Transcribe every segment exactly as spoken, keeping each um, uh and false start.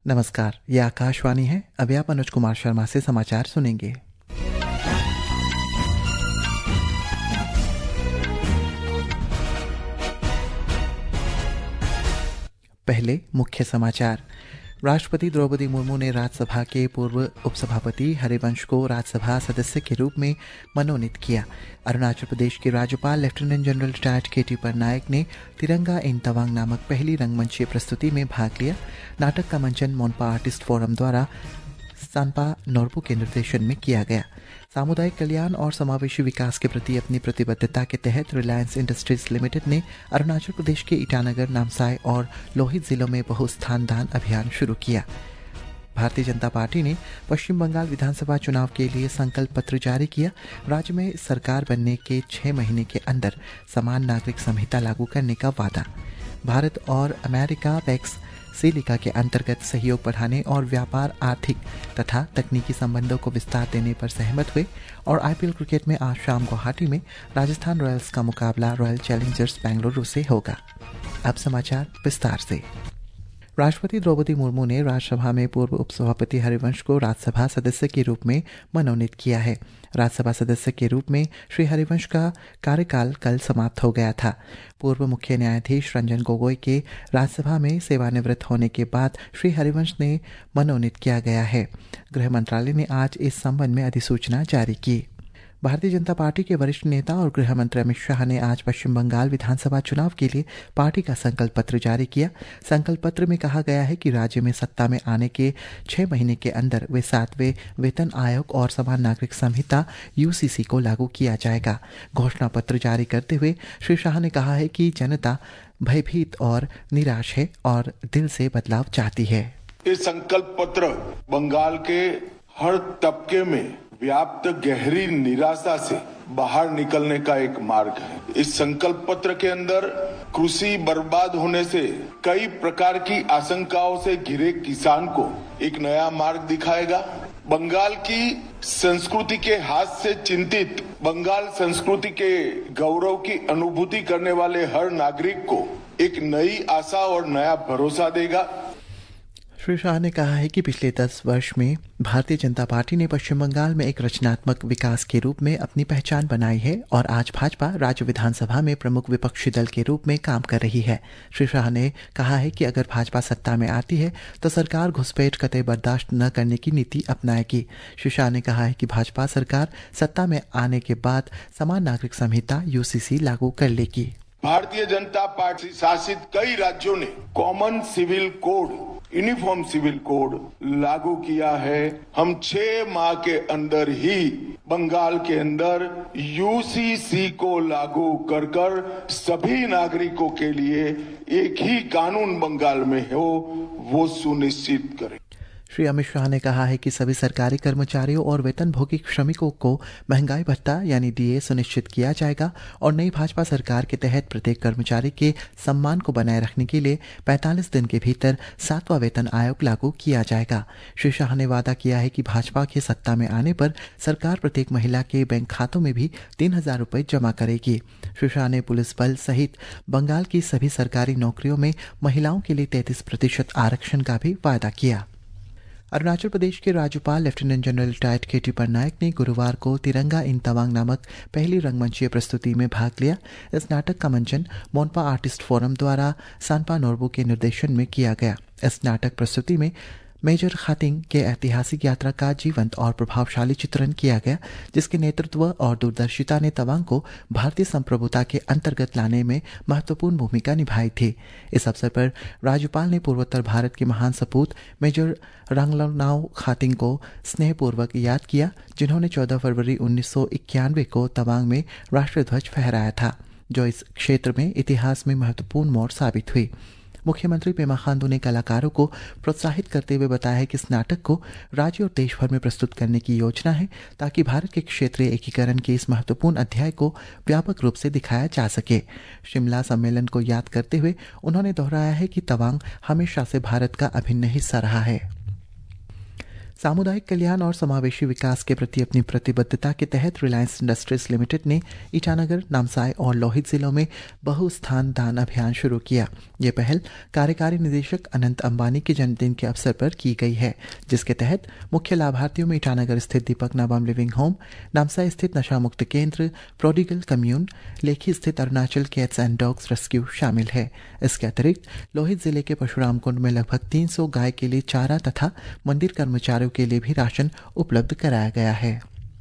नमस्कार, ये आकाशवाणी है। अभी आप अनुज कुमार शर्मा से समाचार सुनेंगे। पहले मुख्य समाचार। राष्ट्रपति द्रौपदी मुर्मू ने राज्यसभा के पूर्व उपसभापति हरिवंश को राज्यसभा सदस्य के रूप में मनोनीत किया। अरुणाचल प्रदेश के राज्यपाल lieutenant general retired K T Patnaik ने तिरंगा इन तवांग नामक पहली रंगमंचीय प्रस्तुति में भाग लिया। नाटक का मंचन मोनपा आर्टिस्ट फोरम द्वारा सानपा नोरबू के निर्देशन में किया गया। सामुदायिक कल्याण और समावेशी विकास के प्रति अपनी प्रतिबद्धता के तहत रिलायंस इंडस्ट्रीज लिमिटेड ने अरुणाचल प्रदेश के ईटानगर, नामसाई और लोहित जिलों में बहुस्थान दान अभियान शुरू किया। भारतीय जनता पार्टी ने पश्चिम बंगाल विधानसभा चुनाव के लिए संकल्प पत्र जारी किया। राज्य में सरकार बनने के छह महीने के अंदर समान नागरिक संहिता लागू करने का वादा। भारत और अमेरिका पैक्स सिलिका के अंतर्गत सहयोग बढ़ाने और व्यापार, आर्थिक तथा तकनीकी संबंधों को विस्तार देने पर सहमत हुए। और आईपीएल क्रिकेट में आज शाम गुवाहाटी में राजस्थान रॉयल्स का मुकाबला रॉयल चैलेंजर्स बेंगलुरु से होगा। अब समाचार विस्तार से। राष्ट्रपति द्रौपदी मुर्मू ने राज्यसभा में पूर्व उपसभापति हरिवंश को राज्यसभा सदस्य के रूप में मनोनीत किया है। राज्यसभा सदस्य के रूप में श्री हरिवंश का कार्यकाल कल समाप्त हो गया था। पूर्व मुख्य न्यायाधीश रंजन गोगोई के राज्यसभा में सेवानिवृत्त होने के बाद श्री हरिवंश ने मनोनीत किया गया है। गृह मंत्रालय ने आज इस संबंध में अधिसूचना जारी की। भारतीय जनता पार्टी के वरिष्ठ नेता और गृह मंत्री अमित शाह ने आज पश्चिम बंगाल विधानसभा चुनाव के लिए पार्टी का संकल्प पत्र जारी किया। संकल्प पत्र में कहा गया है कि राज्य में सत्ता में आने के छह महीने के अंदर वे सातवें वेतन आयोग और समान नागरिक संहिता यूसीसी को लागू किया जाएगा। घोषणा पत्र जारी करते हुए श्री शाह ने कहा है कि जनता भयभीत और निराश है और दिल से बदलाव चाहती है। इस संकल्प पत्र बंगाल के हर तबके में व्याप्त गहरी निराशा से बाहर निकलने का एक मार्ग है। इस संकल्प पत्र के अंदर कृषि बर्बाद होने से कई प्रकार की आशंकाओं से घिरे किसान को एक नया मार्ग दिखाएगा। बंगाल की संस्कृति के हाथ से चिंतित, बंगाल संस्कृति के गौरव की अनुभूति करने वाले हर नागरिक को एक नई आशा और नया भरोसा देगा। श्री शाह ने कहा है कि पिछले दस वर्ष में भारतीय जनता पार्टी ने पश्चिम बंगाल में एक रचनात्मक विकास के रूप में अपनी पहचान बनाई है और आज भाजपा राज्य विधानसभा में प्रमुख विपक्षी दल के रूप में काम कर रही है। श्री शाह ने कहा है कि अगर भाजपा सत्ता में आती है तो सरकार घुसपैठ कतई बर्दाश्त न करने की नीति अपनाएगी। श्री शाह ने कहा है कि भाजपा सरकार सत्ता में आने के बाद समान नागरिक संहिता यूसीसी लागू कर लेगी। भारतीय जनता पार्टी शासित कई राज्यों ने common civil code, uniform civil code लागू किया है। हम छह माह के अंदर ही बंगाल के अंदर यूसीसी को लागू कर कर सभी नागरिकों के लिए एक ही कानून बंगाल में हो, वो सुनिश्चित करें। श्री अमित शाह ने कहा है कि सभी सरकारी कर्मचारियों और वेतनभोगी श्रमिकों को महंगाई भत्ता यानी डीए सुनिश्चित किया जाएगा और नई भाजपा सरकार के तहत प्रत्येक कर्मचारी के सम्मान को बनाए रखने के लिए पैंतालीस दिन के भीतर सातवां वेतन आयोग लागू किया जाएगा। श्री शाह ने वादा किया है कि भाजपा के सत्ता में आने पर सरकार प्रत्येक महिला के बैंक खातों में भी तीन हजार रुपये जमा करेगी। श्री शाह ने पुलिस बल सहित बंगाल की सभी सरकारी नौकरियों में महिलाओं के लिए तैंतीस प्रतिशत आरक्षण का भी वादा किया। अरुणाचल प्रदेश के राज्यपाल lieutenant general retired K T Patnaik ने गुरुवार को तिरंगा इन तवांग नामक पहली रंगमंचीय प्रस्तुति में भाग लिया। इस नाटक का मंचन मोनपा आर्टिस्ट फोरम द्वारा सानपा नोरबू के निर्देशन में किया गया। इस नाटक प्रस्तुति में मेजर खातिंग के ऐतिहासिक यात्रा का जीवंत और प्रभावशाली चित्रण किया गया, जिसके नेतृत्व और दूरदर्शिता ने तवांग को भारतीय संप्रभुता के अंतर्गत लाने में महत्वपूर्ण भूमिका निभाई थी। इस अवसर पर राज्यपाल ने पूर्वोत्तर भारत के महान सपूत मेजर रांगलानाव खातिंग को स्नेहपूर्वक याद किया, जिन्होंने चौदह फरवरी उन्नीस सौ इक्यानवे को तवांग में राष्ट्रीय ध्वज फहराया था, जो इस क्षेत्र में इतिहास में महत्वपूर्ण मोड़ साबित हुई। मुख्यमंत्री पेमा खांडू ने कलाकारों को प्रोत्साहित करते हुए बताया कि इस नाटक को राज्य और देश भर में प्रस्तुत करने की योजना है, ताकि भारत के क्षेत्रीय एकीकरण के इस महत्वपूर्ण अध्याय को व्यापक रूप से दिखाया जा सके। शिमला सम्मेलन को याद करते हुए उन्होंने दोहराया है कि तवांग हमेशा से भारत का अभिन्न हिस्सा रहा है। सामुदायिक कल्याण और समावेशी विकास के प्रति अपनी प्रतिबद्धता के तहत रिलायंस इंडस्ट्रीज लिमिटेड ने ईटानगर, नामसाई और लोहित जिलों में बहुस्थान दान अभियान शुरू किया। ये पहल कार्यकारी निदेशक अनंत अंबानी के जन्मदिन के अवसर पर की गई है, जिसके तहत मुख्य लाभार्थियों में ईटानगर स्थित दीपक नाबाम लिविंग होम, नामसाई स्थित नशा मुक्त केंद्र, प्रोडिगल कम्यून, लेखी स्थित Arunachal cats and dogs rescue शामिल है। इसके अतिरिक्त लोहित जिले के परशुराम कुंड में लगभग तीन सौ गाय के लिए चारा तथा मंदिर कर्मचारियों के लिए भी राशन उपलब्ध कराया गया है।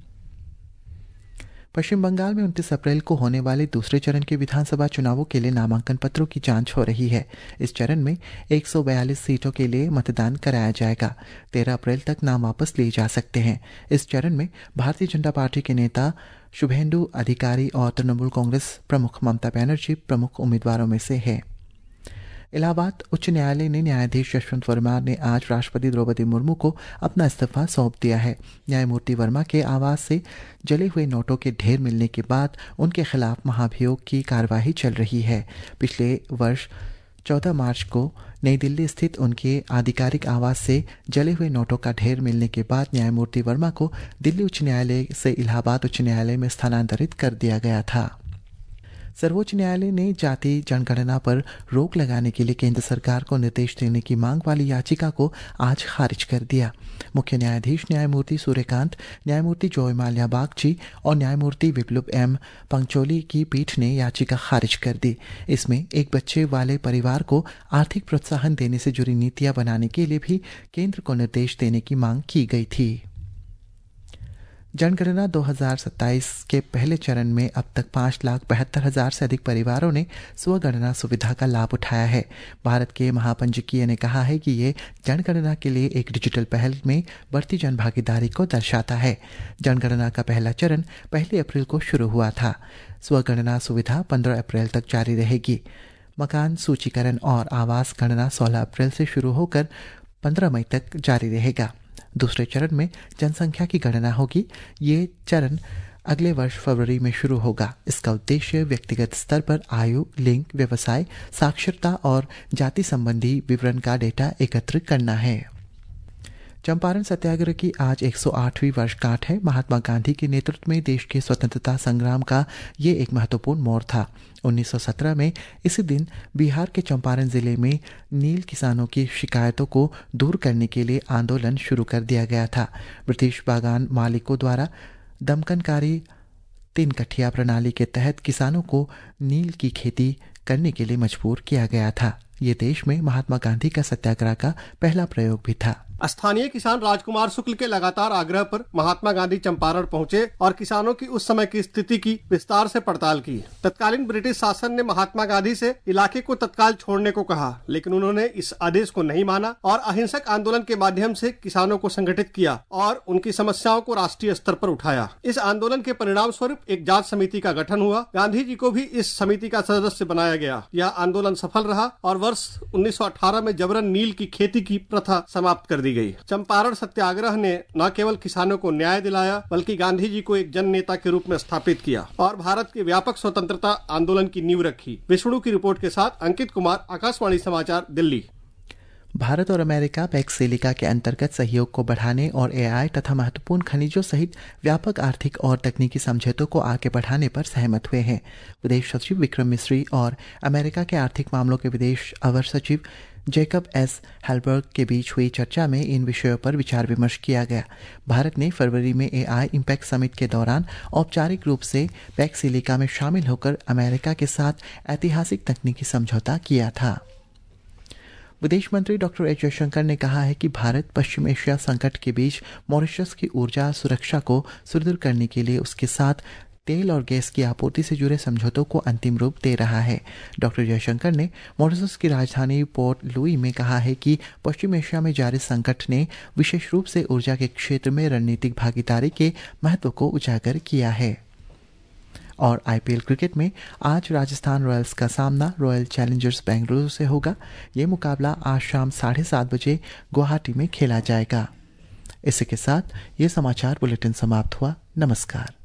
पश्चिम बंगाल में उनतीस अप्रैल को होने वाले दूसरे चरण के विधानसभा चुनावों के लिए नामांकन पत्रों की जांच हो रही है। इस चरण में एक सौ बयालीस सीटों के लिए मतदान कराया जाएगा। तेरह अप्रैल तक नाम वापस लिए जा सकते हैं। इस चरण में भारतीय जनता पार्टी के नेता शुभेंदु अधिकारी और तृणमूल कांग्रेस प्रमुख ममता बनर्जी प्रमुख उम्मीदवारों में से है। इलाहाबाद उच्च न्यायालय ने न्यायाधीश यशवंत वर्मा ने आज राष्ट्रपति द्रौपदी मुर्मू को अपना इस्तीफा सौंप दिया है। न्यायमूर्ति वर्मा के आवास से जले हुए नोटों के ढेर मिलने के बाद उनके खिलाफ महाभियोग की कार्यवाही चल रही है। पिछले वर्ष चौदह मार्च को नई दिल्ली स्थित उनके आधिकारिक आवास से जले हुए नोटों का ढेर मिलने के बाद न्यायमूर्ति वर्मा को दिल्ली उच्च न्यायालय से इलाहाबाद उच्च न्यायालय में स्थानांतरित कर दिया गया था। सर्वोच्च न्यायालय ने जाति जनगणना पर रोक लगाने के लिए केंद्र सरकार को निर्देश देने की मांग वाली याचिका को आज खारिज कर दिया। मुख्य न्यायाधीश न्यायमूर्ति सूर्यकांत, न्यायमूर्ति जॉय माल्या बागची और न्यायमूर्ति विप्लव एम पंचोली की पीठ ने याचिका खारिज कर दी। इसमें एक बच्चे वाले परिवार को आर्थिक प्रोत्साहन देने से जुड़ी नीतियां बनाने के लिए भी केंद्र को निर्देश देने की मांग की गई थी। जनगणना दो हज़ार सत्ताईस के पहले चरण में अब तक पाँच लाख बहत्तर हजार से अधिक परिवारों ने स्वगणना सुविधा का लाभ उठाया है। भारत के महापंजीकीय ने कहा है कि ये जनगणना के लिए एक डिजिटल पहल में बढ़ती जन भागीदारी को दर्शाता है। जनगणना का पहला चरण पहली अप्रैल को शुरू हुआ था। स्वगणना सुविधा पंद्रह अप्रैल तक जारी रहेगी। मकान सूचीकरण और आवास गणना सोलह अप्रैल से शुरू होकर पंद्रह मई तक जारी रहेगा। दूसरे चरण में जनसंख्या की गणना होगी। ये चरण अगले वर्ष फरवरी में शुरू होगा। इसका उद्देश्य व्यक्तिगत स्तर पर आयु, लिंग, व्यवसाय, साक्षरता और जाति संबंधी विवरण का डेटा एकत्र करना है। चंपारण सत्याग्रह की आज एक सौ आठवीं वर्षगांठ है। महात्मा गांधी के नेतृत्व में देश के स्वतंत्रता संग्राम का ये एक महत्वपूर्ण मोड़ था। उन्नीस सौ सत्रह में इसी दिन बिहार के चंपारण जिले में नील किसानों की शिकायतों को दूर करने के लिए आंदोलन शुरू कर दिया गया था। ब्रिटिश बागान मालिकों द्वारा दमकनकारी तीन कठिया प्रणाली के तहत किसानों को नील की खेती करने के लिए मजबूर किया गया था। ये देश में महात्मा गांधी का सत्याग्रह का पहला प्रयोग भी था। स्थानीय किसान राजकुमार शुक्ल के लगातार आग्रह पर महात्मा गांधी चंपारण पहुंचे और किसानों की उस समय की स्थिति की विस्तार से पड़ताल की। तत्कालीन ब्रिटिश शासन ने महात्मा गांधी से इलाके को तत्काल छोड़ने को कहा, लेकिन उन्होंने इस आदेश को नहीं माना और अहिंसक आंदोलन के माध्यम से किसानों को संगठित किया और उनकी समस्याओं को राष्ट्रीय स्तर पर उठाया। इस आंदोलन के परिणाम स्वरूप एक जांच समिति का गठन हुआ। गांधी जी को भी इस समिति का सदस्य बनाया गया। यह आंदोलन सफल रहा और वर्ष उन्नीस सौ अठारह में जबरन नील की खेती की प्रथा समाप्त कर दी गई। चंपारण सत्याग्रह ने न केवल किसानों को न्याय दिलाया, बल्कि गांधी जी को एक जन नेता के रूप में स्थापित किया और भारत के व्यापक स्वतंत्रता आंदोलन की नींव रखी। विष्णु की रिपोर्ट के साथ अंकित कुमार, आकाशवाणी समाचार, दिल्ली। भारत और अमेरिका पैक्स सिलिका के अंतर्गत सहयोग को बढ़ाने और एआई तथा महत्वपूर्ण खनिजों सहित व्यापक आर्थिक और तकनीकी समझौतों को आगे बढ़ाने पर सहमत हुए हैं। विदेश सचिव विक्रम मिस्री और अमेरिका के आर्थिक मामलों के विदेश अवर सचिव जैकब एस हेलबर्ग के बीच हुई चर्चा में इन विषयों पर विचार विमर्श किया गया। भारत ने फरवरी में एआई इम्पैक्ट समिट के दौरान औपचारिक रूप से पैक्स सिलिका में शामिल होकर अमेरिका के साथ ऐतिहासिक तकनीकी समझौता किया था। विदेश मंत्री डॉक्टर एस जयशंकर ने कहा है कि भारत पश्चिम एशिया संकट के बीच मॉरिशस की ऊर्जा सुरक्षा को सुदृढ़ करने के लिए उसके साथ तेल और गैस की आपूर्ति से जुड़े समझौतों को अंतिम रूप दे रहा है। डॉक्टर जयशंकर ने मॉरिशस की राजधानी पोर्ट लुई में कहा है कि पश्चिम एशिया में जारी संकट ने विशेष रूप से ऊर्जा के क्षेत्र में रणनीतिक भागीदारी के महत्व को उजागर किया है। और आईपीएल क्रिकेट में आज राजस्थान रॉयल्स का सामना रॉयल चैलेंजर्स बेंगलुरु से होगा। ये मुकाबला आज शाम साढ़े सात बजे गुवाहाटी में खेला जाएगा। इसी के साथ ये समाचार बुलेटिन समाप्त हुआ। नमस्कार।